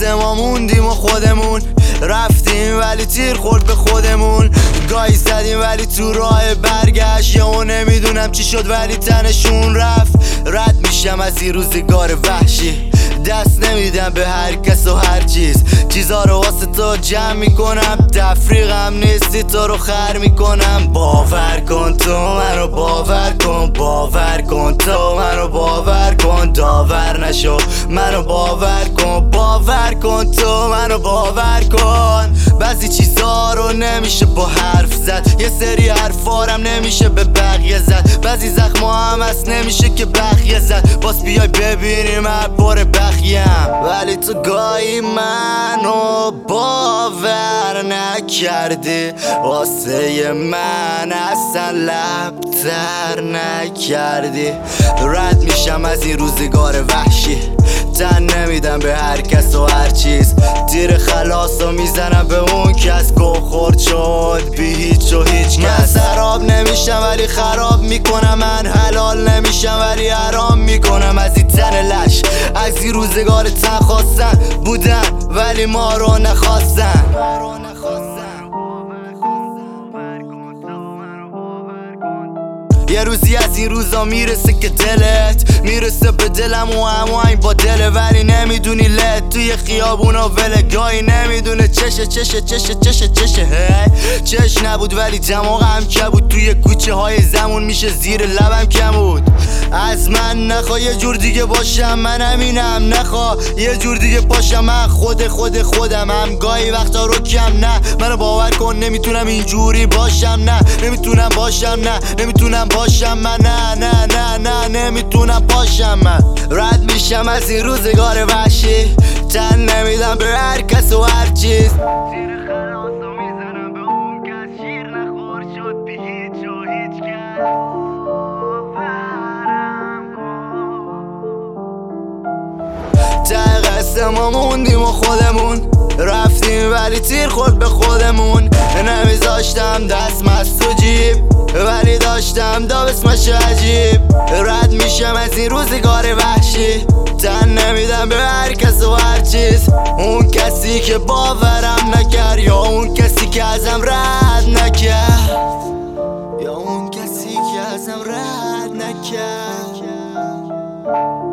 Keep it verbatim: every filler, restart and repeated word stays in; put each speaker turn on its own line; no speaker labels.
قصه ما موندیم و خودمون رفتیم ولی تیر خورد به خودمون. گاهی زدیم ولی تو راه برگشت یهو نمیدونم چی شد ولی تنشون رفت. رد میشم از این روزگار وحشی، دست نمیدم به هر کس و هر چیز. چیزا رو واسه تو جمع میکنم، تفریقم نیستی تو رو خر میکنم. باور کن تو منو باور کن، باور کن تو منو باور کن. داور نشو منو باور کن، باور کن تو منو باور کن. بعضی چیزا رو نمیشه با حرف زد، یه سری حرفارم نمیشه به بقیه زد. بعضی زخما هم هست نمیشه که بقیه زد. باز بیای ببینیم هر بار بخیم، ولی تو گاهی منو باور نکردی، واسه من اصلا لبتر نکردی. رد میشم از این روزگار وحشی، تن نمیدم به هر کس و هر چیز. تیر خلاصو میزنم به اون کس گو خورد شد بی هیچ و هیچ کس. من سراب نمیشم ولی خراب میکنم، من حلال نمیشم ولی حرام میکنم. از این تن لش از این روزگار تن خواستن بودن ولی ما رو نخواستن. یه روزی از این روزا میرسه که دلت میرسه به دلم و هماهنگ با دله، ولی نمیدونی لت توی خیابونا ولگاهی نمیدونه چشه چشه چشه چشه چشه هی چش نبود ولی دماغم کبود. توی کوچه های زمون میشه زیر لبم کمود. از من نخوا یه جور دیگه باشم، من همینم. نخوا یه جور دیگه باشم، من خود خود خودم هم. گاهی وقتا رو کم نه منو باور کن، نمیتونم اینجوری باشم. نه نمیتونم باشم، نه نمیتونم باشم من. نه نه نه نه نمیتونم باشم من. رد میشم از این روزگار وحشی، تن نمیدم به هر کس و هر چیز.
تیر خلاصو میزنم به اون کس شیر نخور شد بی هیچ و هیچ کس.
ته قصه ما موندیم و خودمون رفتیم ولی تیر خورد به خودمون. نمیذاشتم دست مست تو جیب ولی داشتم دابسمش عجیب. رد میشم از این روزگار وحشی، تن نمیدم به هر کس و هر چیز. اون کسی که باورم نکرد یا اون کسی که ازم رد نکرد، یا اون کسی که ازم رد نکرد.